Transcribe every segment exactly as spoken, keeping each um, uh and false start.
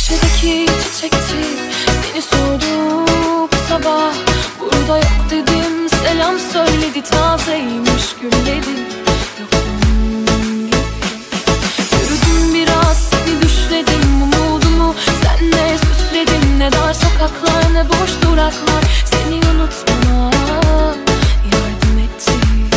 Köşedeki çiçekçi seni sordu bu sabah. Burada yok dedim, selam söyledi, tazeymiş gülleri. Yokum gibi. Yürüdüm biraz, seni düşledim, umudumu senle süsledim. Ne dar sokaklar, ne boş duraklar, seni unutmama yardım etti.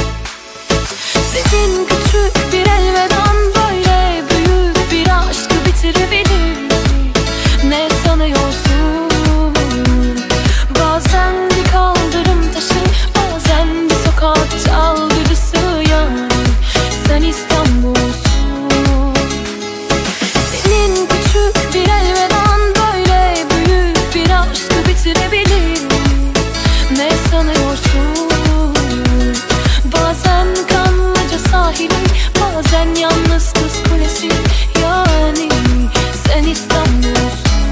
Senin küçük bir elvedan böyle büyük bir aşkı bitirebilir. Ne sanıyorsun? Bazen bir kaldırım taşı, bazen bir sokak çalgıcısı. Yani sen İstanbul'sun. Senin küçük bir elvedan böyle büyük bir aşkı bitirebilir. Ne sanıyorsun? Bazen Kanlıca sahili, bazen yalnız Kız Kulesi. Yani sen İstanbul'sun.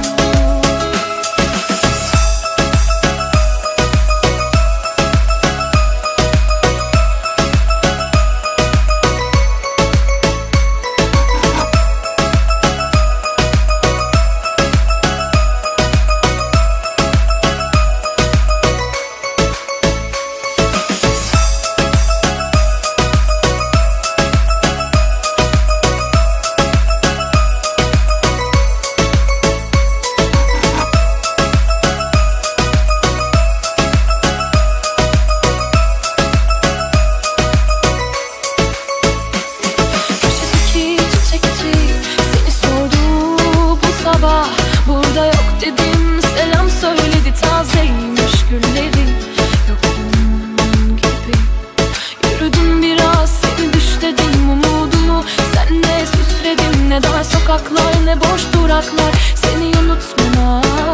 Burada yok dedim, selam söyledi, tazeymiş gülleri. Yokum gibi. Yürüdüm biraz, seni düşledim, umudumu senle süsledim. Ne dar sokaklar, ne boş duraklar, seni unutmama